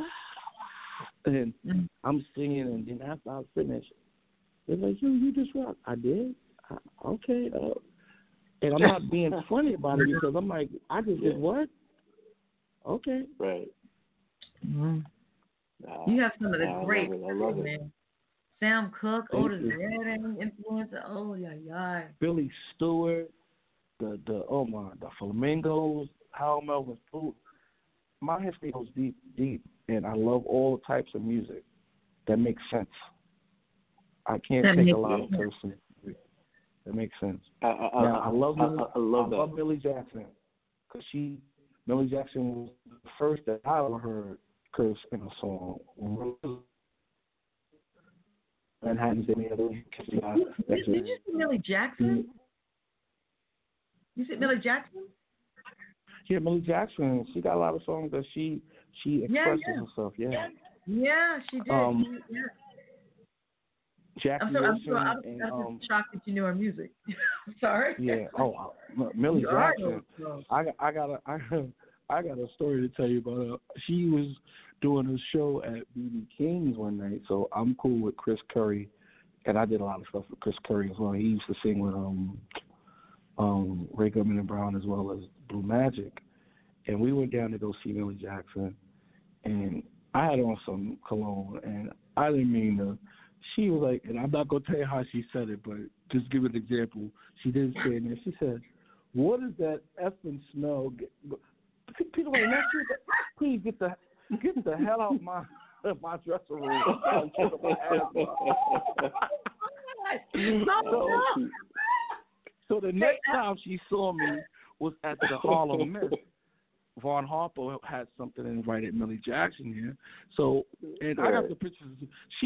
and Mm. I'm singing, and then after I finish, they're like, yo, you just rock. I did? I, okay. Uh, and I'm not being funny about it because I'm like, I just Yeah. did what? Okay. Right. Mm. Nah, You have some of the nah, great, I love it. I love it. man. Sam Cooke, Thank Otis you. Redding, influencer. Oh yeah, yeah. Billy Stewart, the the oh my, the Flamingos, Hal Melvin Food. My history goes deep, deep, and I love all types of music that makes sense. I can't That take makes a lot of sense. person. That makes sense. I, I, Now I love I, Millie, I, I love I love that. Millie Jackson because she, Millie Jackson was the first that I ever heard curse in a song. Manhattan's the other Did, did you see Millie Jackson? You see Millie Jackson? Yeah, Millie Jackson. She got a lot of songs that she she Yeah, expresses yeah. herself. Yeah. Yeah, she did. Um, yeah. Jackie I'm sorry. I'm, Wilson sorry, I'm, and I'm um just shocked that you knew her music. I'm sorry. yeah. Oh, uh, Millie You are Jackson. old, I got I got a I, I got a story to tell you about her. She was doing a show at B B King's one night, so I'm cool with Chris Curry, and I did a lot of stuff with Chris Curry as well. He used to sing with um um Ray Goodman and Brown as well as Blue Magic, and we went down to go see Millie Jackson, and I had on some cologne, and I didn't mean to. She was like, and I'm not gonna tell you how she said it, but just give an example. She didn't say it. She said, "What is that effing smell?" Peter Wayne, that's you. Please get the get the hell out of my my dressing room. I'm trying to take my ass so, so the next time she saw me was at the Harlem Miss. Vaughn Harper had something and invited Millie Jackson here. So, and I got the pictures. She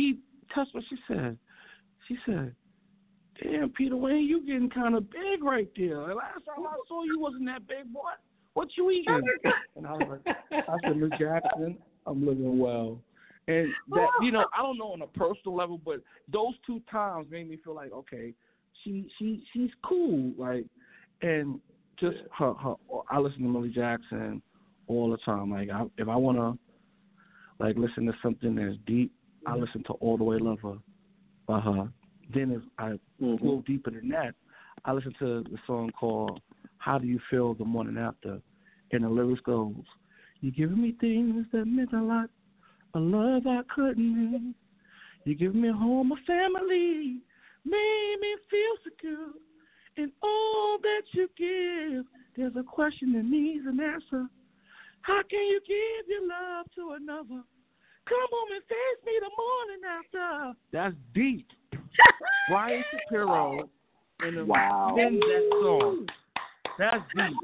touch what she said. She said, "Damn, Peter Wayne, you getting kind of big right there. Last time I saw you wasn't that big, boy. What you eating?" And I was like, I said, "Miss Jackson, I'm living well." And that, you know, I don't know on a personal level, but those two times made me feel like, okay, she she she's cool, like, and just her her. I listen to Millie Jackson all the time. Like, I, if I wanna, like, listen to something that's deep, I listen to All the Way Lover by her. Then if I mm-hmm. go deeper than that, I listen to the song called How Do You Feel the Morning After, and the lyrics goes, "You're giving me things that meant a lot, a love I couldn't miss. You give me home, a family, made me feel secure. And all that you give, there's a question that needs an answer. How can you give your love to another? Come home and face me the morning after." That's deep. Brian Shapiro in, the, wow. in that song. That's deep.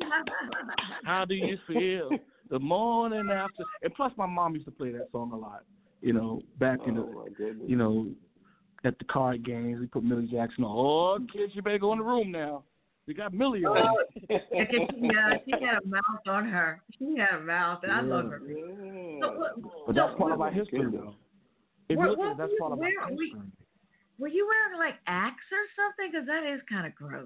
How do you feel the morning after? And plus, my mom used to play that song a lot. You know, back in oh, the, you know, at the card games, we put Millie Jackson on. "Oh, kids, you better go in the room now. We got Millie on." Oh, yeah, she had a mouth on her. She had a mouth, and yeah. I love her. Yeah. So, but that's so, part of our history, though. If what, you look what at it, that's part of our history. We, were you wearing like Axe or something? Because that is kind of gross.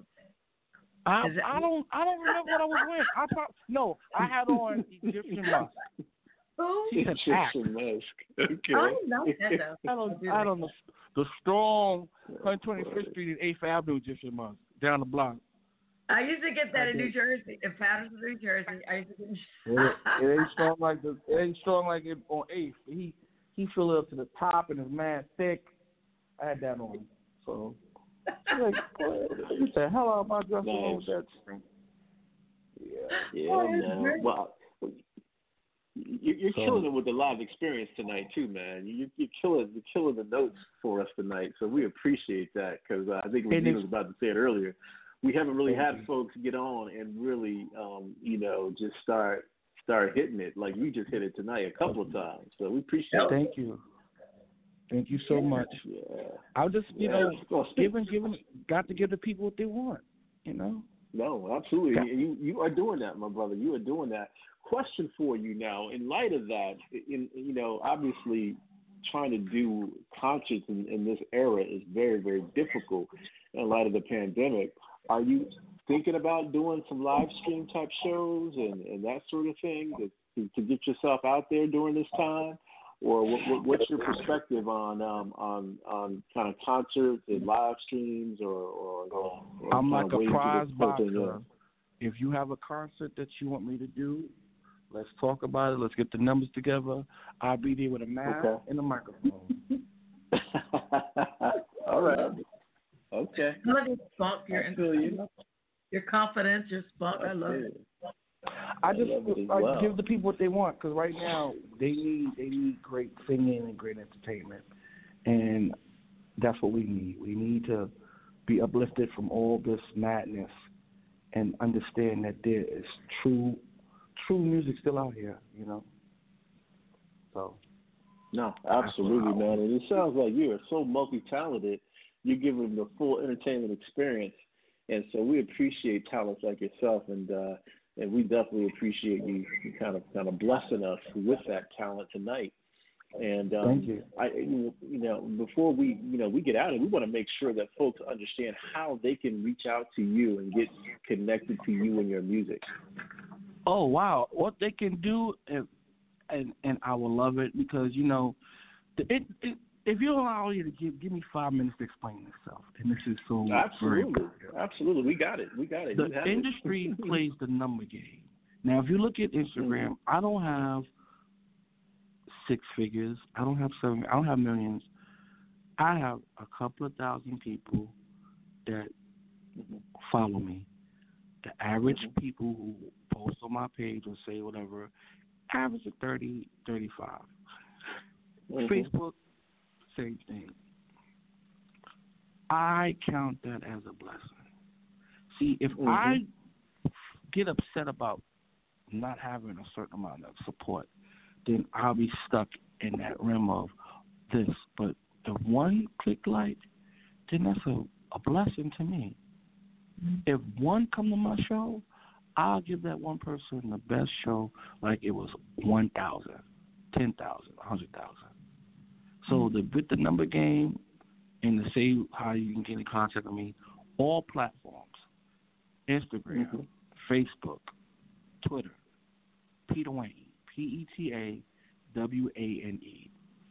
I, it, I don't I don't remember what I was wearing. I pro- no, I had on Egyptian musk. Who? Egyptian musk. Okay. I didn't know that though. I don't I don't know the strong one twenty-fifth Street and eighth Avenue Egyptian musk down the block. I used to get that I in did. New Jersey, in Patterson, New Jersey. I used to get. it, it ain't strong like the it ain't strong like it on eighth. He he filled it up to the top and it's mad thick. I had that on, so. Like, what the hell am I dressing nice. with that thing? Yeah, yeah, man. Well, you're so, killing it with the live experience tonight too, man. You, you're killing, you're killing the notes for us tonight. So we appreciate that because uh, I think Regina was about to say it earlier. We haven't really had you. folks get on and really, um, you know, just start start hitting it like we just hit it tonight a couple of times. So we appreciate it. Thank you. Thank you so much. Yeah. I'll just, you yeah. know, giving, giving, got to give the people what they want, you know? No, absolutely. Yeah. You you are doing that, my brother. You are doing that. Question for you now, in light of that, in you know, obviously trying to do concerts in, in this era is very, very difficult in light of the pandemic. Are you thinking about doing some live stream type shows and, and that sort of thing to, to get yourself out there during this time? Or what, what, what's your perspective on um, on on kind of concerts and live streams, or, or, or I'm like a prize boxer. If you have a concert that you want me to do, let's talk about it. Let's get the numbers together. I'll be there with a mask okay. and a microphone. All right. Okay. I love your spunk, your, you. your confidence, your spunk. I love it. I just I well. give the people what they want because right now they need they need great singing and great entertainment, and that's what we need. We need to be uplifted from all this madness and understand that there is true true music still out here. You know. So. No, absolutely, man. And it sounds like you are so multi-talented. You're giving them the full entertainment experience, and so we appreciate talents like yourself and. uh And we definitely appreciate you kind of kind of blessing us with that talent tonight. And um, Thank you. I, you know, before we you know we get out of it, we want to make sure that folks understand how they can reach out to you and get connected to you and your music. Oh wow, what they can do, and and, and I will love it because you know, it, it if you allow you to give give me five minutes to explain myself, and this is so absolutely, absolutely, we got it, we got it. The industry plays the number game. Now, if you look at Instagram, mm-hmm. I don't have six figures. I don't have seven. I don't have millions. I have a couple of thousand people that mm-hmm. follow me. The average mm-hmm. people who post on my page or say whatever, average of thirty, thirty-five. Mm-hmm. Facebook. Same thing. I count that as a blessing. See, if mm-hmm. I get upset about not having a certain amount of support, then I'll be stuck in that realm of this. But if one click like, then that's a, a blessing to me. Mm-hmm. If one come to my show, I'll give that one person the best show like it was one thousand, ten thousand, one hundred thousand. So mm-hmm. the, with the number game and to say how you can get in contact with me, all platforms, Instagram, mm-hmm. Facebook, Twitter, Peter Wayne, P E T A W A N E.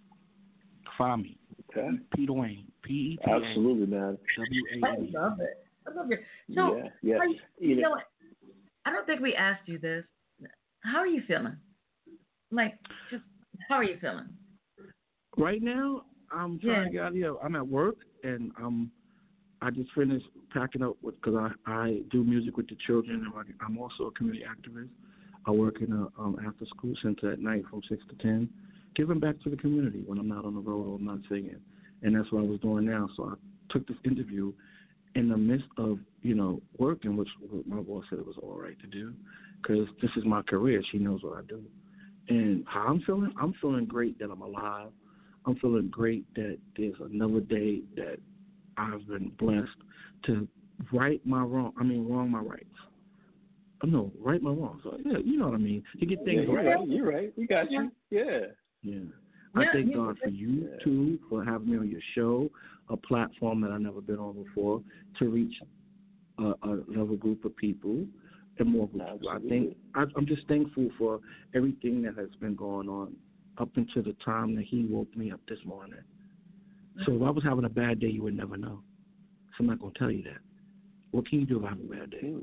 Find me. Okay. Peter Wayne, P E T A Absolutely, man. W A N E. I love it. I love it. So, yeah, yeah. you, you know, know, what? I don't think we asked you this. How are you feeling? Like, just how are you feeling? Right now, I'm trying yeah. to get out of here. I'm at work, and um, I just finished packing up because I, I do music with the children, and I'm also a community activist. I work in a um, after-school center at night from six to ten, giving back to the community when I'm not on the road or I'm not singing. And that's what I was doing now. So I took this interview in the midst of, you know, working, which my boss said it was all right to do because this is my career. She knows what I do. And how I'm feeling, I'm feeling great that I'm alive. I'm feeling great that there's another day that I've been blessed to right my wrong, I mean, wrong my rights. Oh, no, right my wrong. So, yeah, you know what I mean. To get things yeah, right. You're right. You're right. We got you. Yeah. Yeah. I yeah, thank yeah. God for you, yeah. too, for having me on your show, a platform that I've never been on before, to reach uh, another group of people and more groups. I think I, I'm just thankful for everything that has been going on up until the time that he woke me up this morning. So if I was having a bad day, you would never know. So I'm not going to tell you that. What can you do if I have a bad day?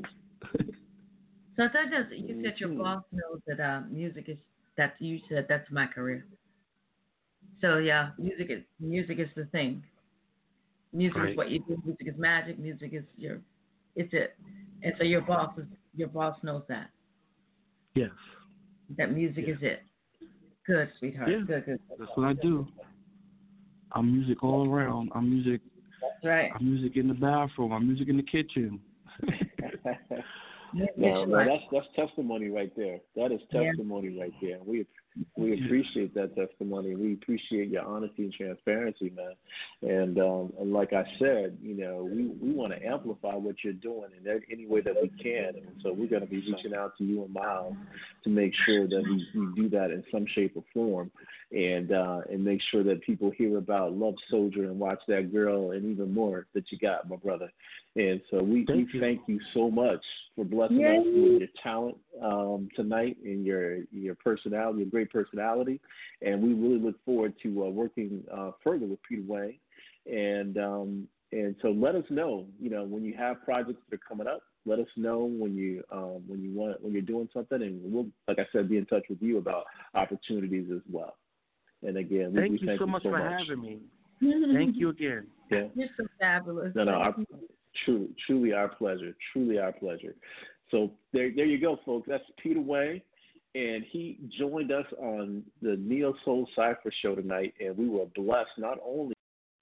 So that does, you said your boss knows that uh, music is, that you said that's my career. So yeah, music is music is the thing. Music right. is what you do. Music is magic. Music is your, it's it. And so your boss is, your boss knows that. Yes. That music yeah. is it. Good, sweetheart. Yeah. Good, good. That's what I do. I'm music all around. I'm music. That's right. I'm music in the bathroom. I'm music in the kitchen. no, no, that's that's testimony right there. That is testimony yeah. right there. We we appreciate that testimony. We appreciate your honesty and transparency, man. And um, and like I said, you know, we, we want to amplify what you're doing in any way that we can. And so we're going to be reaching out to you and Miles to make sure that we, we do that in some shape or form, and uh, and make sure that people hear about Love Soldier and Watch That Girl and even more that you got, my brother. And so we thank, we you. thank you so much for blessing Yay. us with your talent um, tonight and your your personality, your great personality. And we really look forward to uh, working uh, further with Peter Wayne. And um, and so let us know, you know, when you have projects that are coming up. Let us know when you um, when you want when you're doing something, and we'll, like I said, be in touch with you about opportunities as well. And again, we, thank we you thank so you much so for much. having me. Thank you again. Yeah. You're so fabulous. No, no, our, truly, truly our pleasure. Truly our pleasure. So there, there you go, folks. That's Peter Wayne, and he joined us on the Neo Soul Cypher show tonight, and we were blessed not only.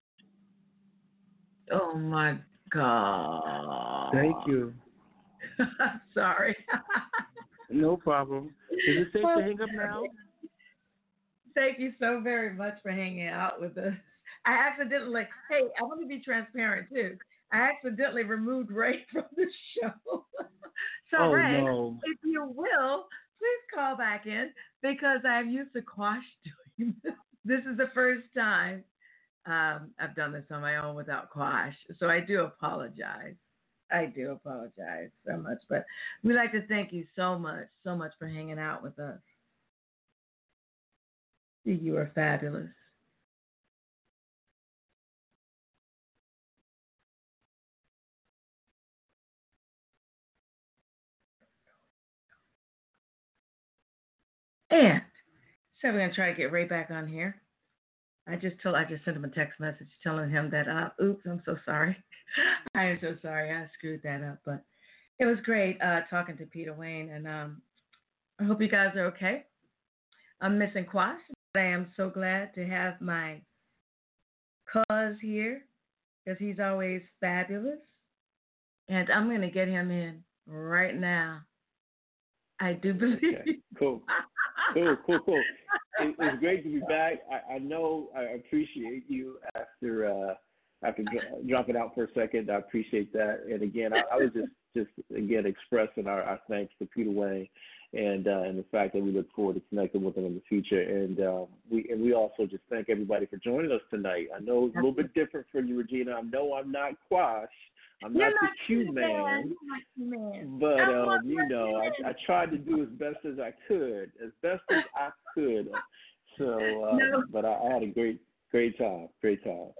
Oh my God! Thank you. Sorry. No problem. Is it safe to hang up now? Thank you so very much for hanging out with us. I accidentally, hey, I want to be transparent too. I accidentally removed Ray from the show. So oh, Ray, no. if you will, please call back in because I'm used to Quash doing this. This is the first time um, I've done this on my own without Quash. So I do apologize. I do apologize so much. But we'd like to thank you so much, so much for hanging out with us. You are fabulous. And so we're going to try to get Ray back on here. I just told, I just sent him a text message telling him that, uh, oops, I'm so sorry. I am so sorry. I screwed that up. But it was great uh, talking to Peter Wayne. And um, I hope you guys are okay. I'm missing Quash. But I am so glad to have my cuz here because he's always fabulous. And I'm going to get him in right now. I do believe. Okay. Cool. Cool, cool, cool. it, it's great to be back. I, I know I appreciate you after uh, after dro- dropping out for a second. I appreciate that. And again, I, I was just, just again expressing our, our thanks to Peter Wayne and uh, and the fact that we look forward to connecting with him in the future. And uh, we and we also just thank everybody for joining us tonight. I know it's a little bit different for you, Regina. I know I'm not Quash. I'm You're not the not Q man, man. but I'm um, you know, I, I tried to do as best as I could, as best as I could. So, um, No. but I, I had a great, great time, great time.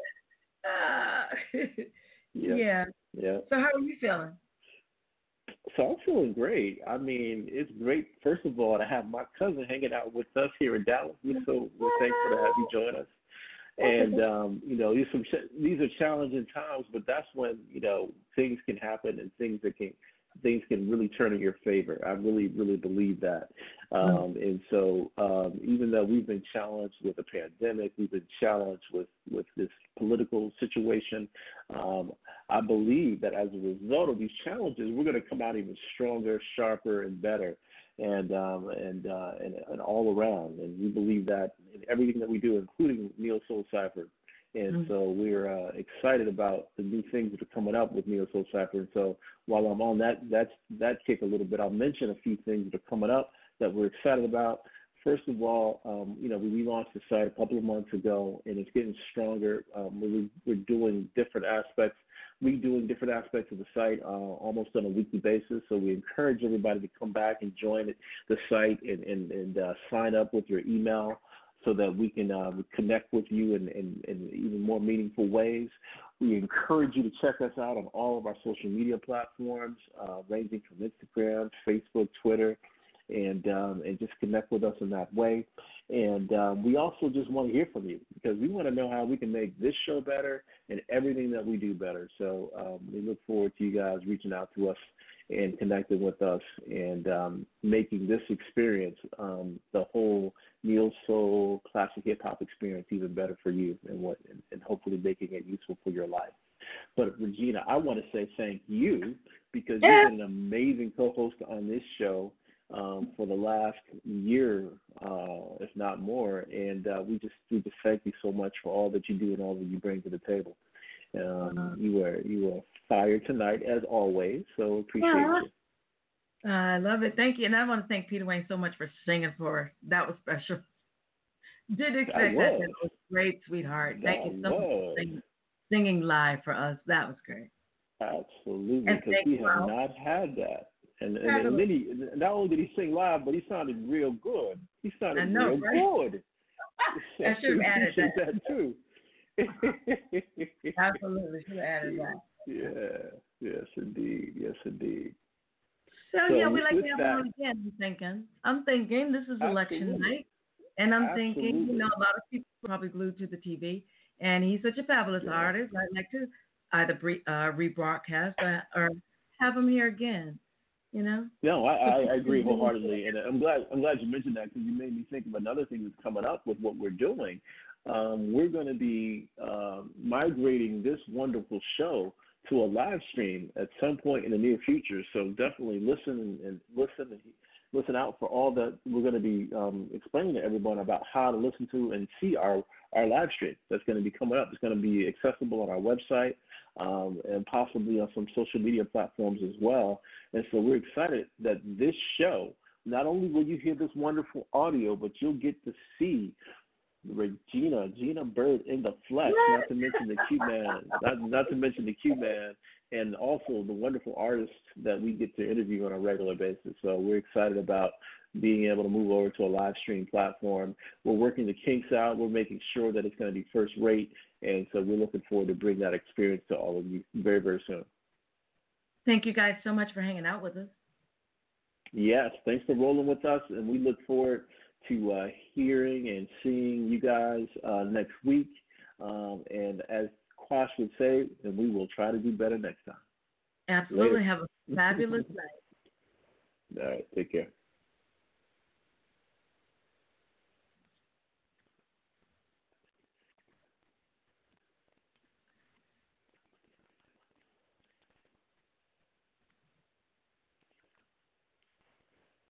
Uh, Yeah, yeah. yeah. So how are you feeling? So I'm feeling great. I mean, it's great. First of all, to have my cousin hanging out with us here in Dallas. We're so we're thankful to have you join us. And um, you know, these some these are challenging times, but that's when you know things can happen and things that can things can really turn in your favor. I really, really believe that. Um, and so, um, even though we've been challenged with a pandemic, we've been challenged with with this political situation. Um, I believe that as a result of these challenges, we're going to come out even stronger, sharper, and better. And um, and, uh, and and all around, and we believe that in everything that we do, including Neo Soul Cypher. And mm-hmm. so we're uh, excited about the new things that are coming up with Neo Soul Cypher. And so while I'm on that that's that kick a little bit, I'll mention a few things that are coming up that we're excited about. First of all, um, you know, we relaunched the site a couple of months ago, and it's getting stronger. Um, we're, we're doing different aspects. redoing different aspects of the site uh, almost on a weekly basis. So we encourage everybody to come back and join the site and, and, and uh, sign up with your email so that we can uh, connect with you in, in, in even more meaningful ways. We encourage you to check us out on all of our social media platforms, uh, ranging from Instagram, Facebook, Twitter, and um, and just connect with us in that way. And um, we also just want to hear from you because we want to know how we can make this show better and everything that we do better. So um, we look forward to you guys reaching out to us and connecting with us and um, making this experience, um, the whole Neo Soul classic hip hop experience, even better for you and what and, and hopefully making it useful for your life. But Regina, I want to say thank you because yeah. you've been an amazing co-host on this show. Um, for the last year, uh, if not more, and uh, we just we just thank you so much for all that you do and all that you bring to the table. Um, uh-huh. You were you were fired tonight as always, so appreciate yeah. you. I love it, thank you, and I want to thank Peter Wayne so much for singing for us. That was special. Didn't expect that. That was great, sweetheart. Thank that you so was. much for singing, singing live for us. That was great. Absolutely, because we have well. not had that. And, and, and then he, not only did he sing live, but he sounded real good. He sounded I know, real right? good. I should have added that. that too. Absolutely, should have added that. Yeah, yes, indeed, yes, indeed. So, so yeah, we like to have that, on again. I'm thinking, I'm thinking this is election absolutely. night, and I'm absolutely. thinking, you know, a lot of people are probably glued to the T V, and he's such a fabulous yeah. artist. I'd like to either bre- uh, rebroadcast or have him here again. You know? No, I, I agree wholeheartedly, and I'm glad I'm glad you mentioned that because you made me think of another thing that's coming up with what we're doing. Um, we're going to be uh, migrating this wonderful show to a live stream at some point in the near future. So definitely listen and listen and listen out for all that we're going to be um, explaining to everyone about how to listen to and see our our live stream that's going to be coming up. It's going to be accessible on our website um, and possibly on some social media platforms as well. And so we're excited that this show, not only will you hear this wonderful audio, but you'll get to see Regina, Gina Bird in the flesh, not to mention the Q-Man, not, not to mention the Q-Man, and also the wonderful artists that we get to interview on a regular basis. So we're excited about being able to move over to a live stream platform. We're working the kinks out. We're making sure that it's going to be first rate, and so we're looking forward to bring that experience to all of you very, very soon. Thank you guys so much for hanging out with us. Yes, thanks for rolling with us, and we look forward to uh, hearing and seeing you guys uh, next week. Um, and as Quash would say, and we will try to do better next time. Absolutely. Later. Have a fabulous night. All right. Take care.